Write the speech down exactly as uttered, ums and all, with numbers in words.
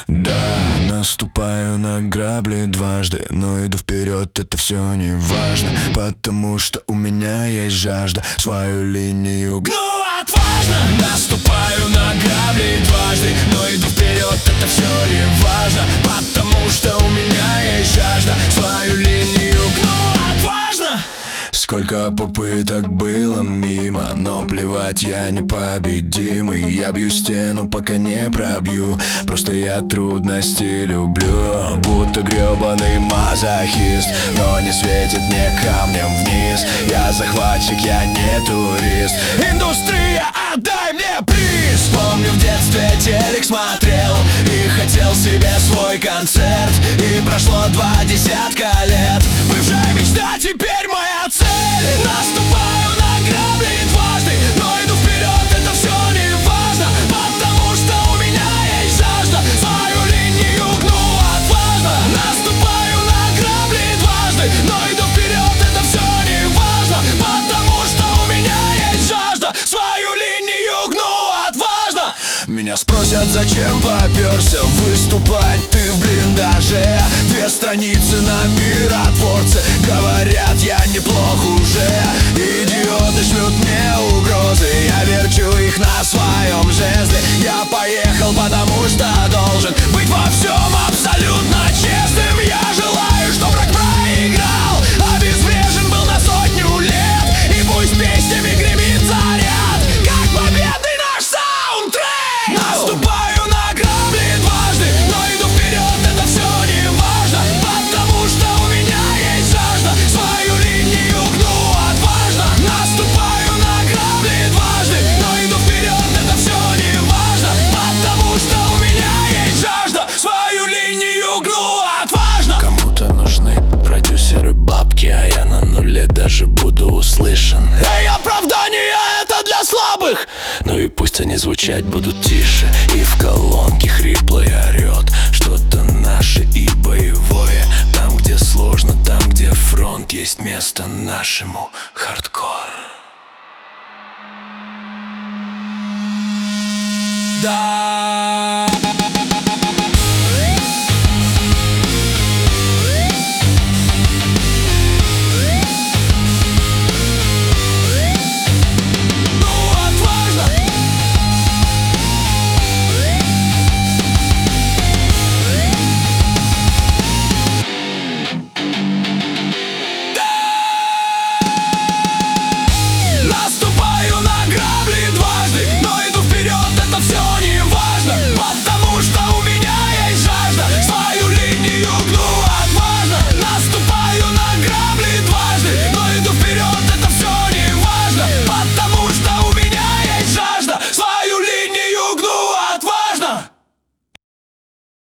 Да, наступаю на грабли дважды, но иду вперед, это все не важно, потому что у меня есть жажда свою линию гну отважно. Наступаю на грабли дважды, но иду вперед, это все не важно, потому что у меня есть жажда свою линию гну отважно. Сколько попыток было мимо, но плевать, я непобедимый. Я бью стену, пока не пробью, просто я трудности люблю. Будто гребаный мазохист, но не светит мне камнем вниз. Я захватчик, я не турист. Индустрия, отдай мне приз. Помню, в детстве телек смотрел и хотел себе свой концерт. И прошло два десятка лет, бывшая мечта теперь моя цель. Наступаю на грабли дважды, но иду вперед, это все не важно, потому что у меня есть жажда свою линию гну отважно. Наступаю на грабли дважды, но иду вперед, это все не важно, потому что у меня есть жажда свою линию гну отважно. Меня спросят, зачем поперся выступать ты в блиндаже. Две страницы на миротворце, говорят, я неплох уже. Идиоты шлют мне угрозы, я верчу их на своем жезле. Я поехал, потому что должен быть во всем абсолютно честным. Я желаю, чтоб враг проиграл, обезврежен был на сотню лет, и пусть песнями гремит заряд, как победный наш саундтрек. Наступаю на грабли дважды, но иду вперед, это все не важно, потому что у меня есть жажда свою линию гну отважно. Наступаю на грабли дважды, но иду вперед, это все не важно, потому что у меня есть жажда свою линию гну отважно. Кому-то нужны продюсеры бабки, а я на нуле даже буду услышан. Эй, оправдание это для слабых, ну и пусть они звучать будут тише. И в колонке хриплое орет что-то наше и боевое. Там, где сложно, там, где фронт, есть место нашему